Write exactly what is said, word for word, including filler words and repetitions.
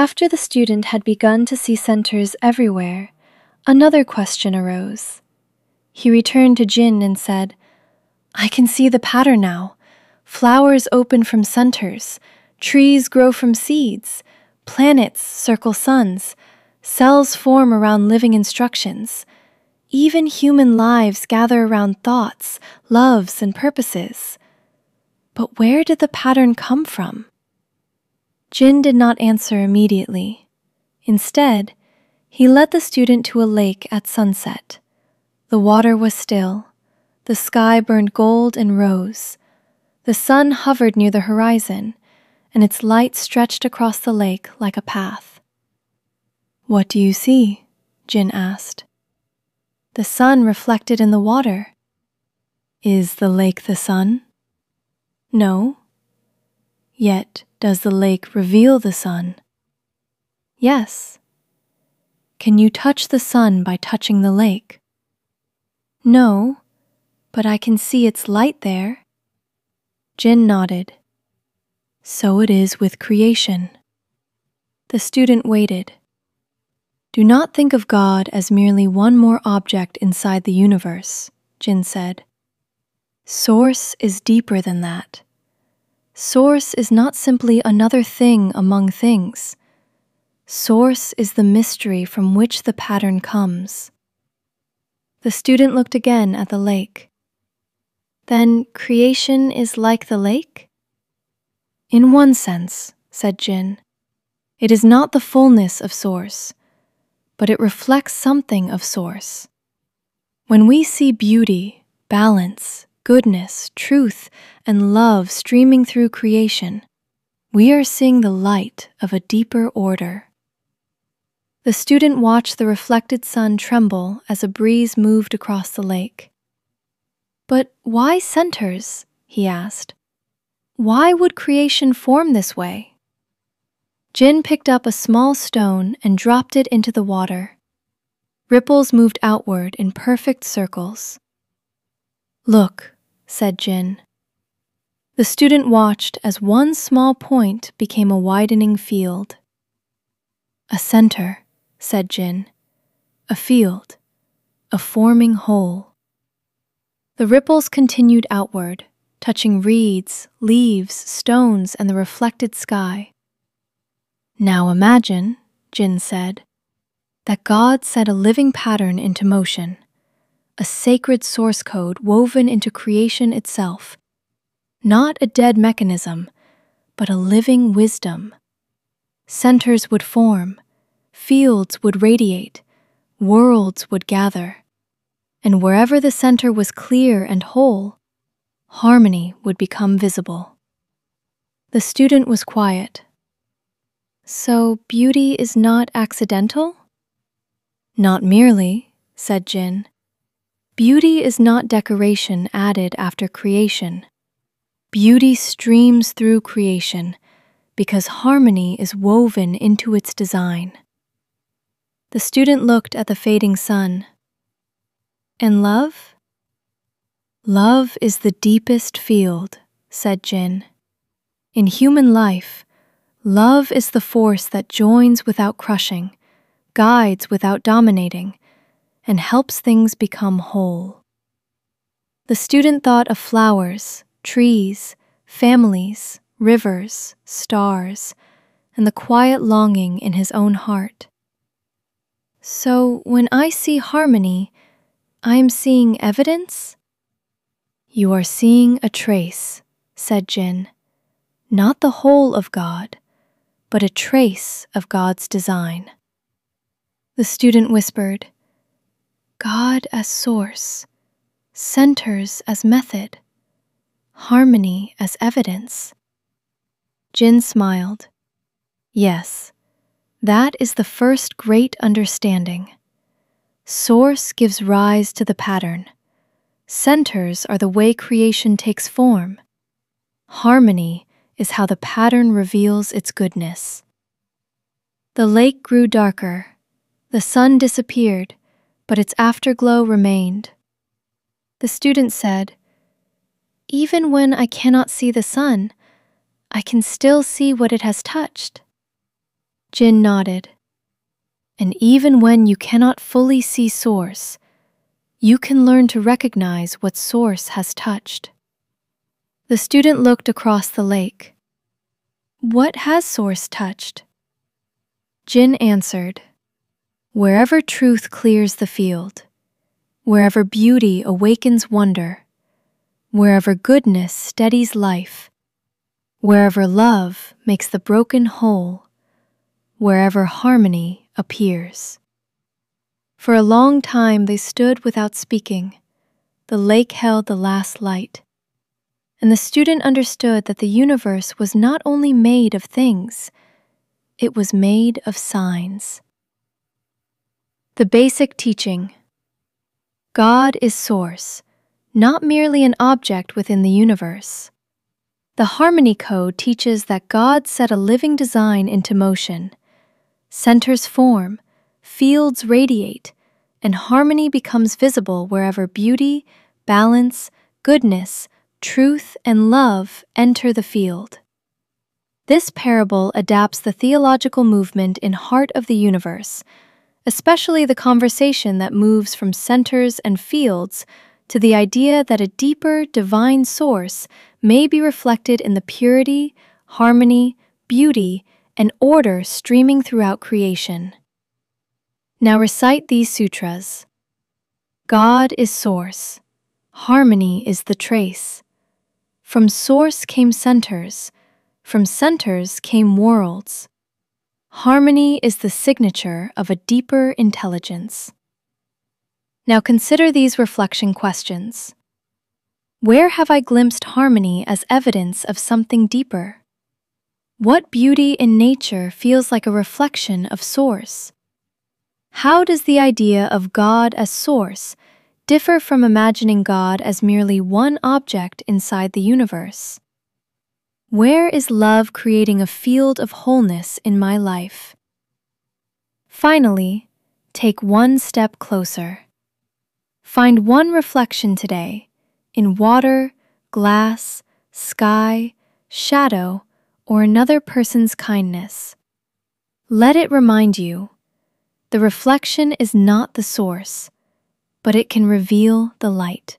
After the student had begun to see centers everywhere, another question arose. He returned to Jin and said, "I can see the pattern now. Flowers open from centers, trees grow from seeds, planets circle suns, cells form around living instructions. Even human lives gather around thoughts, loves, and purposes. But where did the pattern come from?" Jin did not answer immediately. Instead, he led the student to a lake at sunset. The water was still. The sky burned gold and rose. The sun hovered near the horizon, and its light stretched across the lake like a path. "What do you see?" Jin asked. "The sun reflected in the water." "Is the lake the sun?" "No." "Yet does the lake reveal the sun?" "Yes." "Can you touch the sun by touching the lake?" "No, but I can see its light there." Jin nodded. "So it is with creation." The student waited. "Do not think of God as merely one more object inside the universe," Jin said. "Source is deeper than that. Source is not simply another thing among things. Source is the mystery from which the pattern comes." The student looked again at the lake. "Then creation is like the lake?" "In one sense," said Jin. "It is not the fullness of Source, but it reflects something of Source. When we see beauty, balance, goodness, truth, and love streaming through creation, we are seeing the light of a deeper order." The student watched the reflected sun tremble as a breeze moved across the lake. "But why centers?" he asked. "Why would creation form this way?" Jin picked up a small stone and dropped it into the water. Ripples moved outward in perfect circles. "Look," said Jin. The student watched as one small point became a widening field. "A center," said Jin. "A field, a forming whole." The ripples continued outward, touching reeds, leaves, stones, and the reflected sky. "Now imagine," Jin said, "that God set a living pattern into motion, a sacred source code woven into creation itself, not a dead mechanism, but a living wisdom. Centers would form, fields would radiate, worlds would gather, and wherever the center was clear and whole, harmony would become visible." The student was quiet. "So beauty is not accidental?" "Not merely," said Jin. "Beauty is not decoration added after creation. Beauty streams through creation because harmony is woven into its design." The student looked at the fading sun. "And love?" "Love is the deepest field," said Jin. "In human life, love is the force that joins without crushing, guides without dominating, and helps things become whole." The student thought of flowers, trees, families, rivers, stars, and the quiet longing in his own heart. "So when I see harmony, I am seeing evidence?" "You are seeing a trace," said Jin. "Not the whole of God, but a trace of God's design." The student whispered, "God as source, centers as method, harmony as evidence." Jin smiled. "Yes, that is the first great understanding. Source gives rise to the pattern. Centers are the way creation takes form. Harmony is how the pattern reveals its goodness." The lake grew darker. The sun disappeared, but its afterglow remained. The student said, "Even when I cannot see the sun, I can still see what it has touched." Jin nodded. And even when you cannot fully see Source, you can learn to recognize what Source has touched. The student looked across the lake. What has Source touched? Jin answered, wherever truth clears the field, wherever beauty awakens wonder, wherever goodness steadies life, wherever love makes the broken whole, wherever harmony appears. For a long time they stood without speaking. The lake held the last light, and the student understood that the universe was not only made of things, it was made of signs. The basic teaching. God is Source, not merely an object within the universe. The Harmony Code teaches that God set a living design into motion. Centers form, fields radiate, and harmony becomes visible wherever beauty, balance, goodness, truth, and love enter the field. This parable adapts the theological movement in Heart of the Universe, especially the conversation that moves from centers and fields to the idea that a deeper, divine source may be reflected in the purity, harmony, beauty, and order streaming throughout creation. Now recite these sutras. God is Source. Harmony is the trace. From Source came centers. From centers came worlds. Harmony is the signature of a deeper intelligence. Now consider these reflection questions. Where have I glimpsed harmony as evidence of something deeper? What beauty in nature feels like a reflection of Source? How does the idea of God as Source differ from imagining God as merely one object inside the universe? Where is love creating a field of wholeness in my life? Finally, take one step closer. Find one reflection today in water, glass, sky, shadow, or another person's kindness. Let it remind you, the reflection is not the source, but it can reveal the light.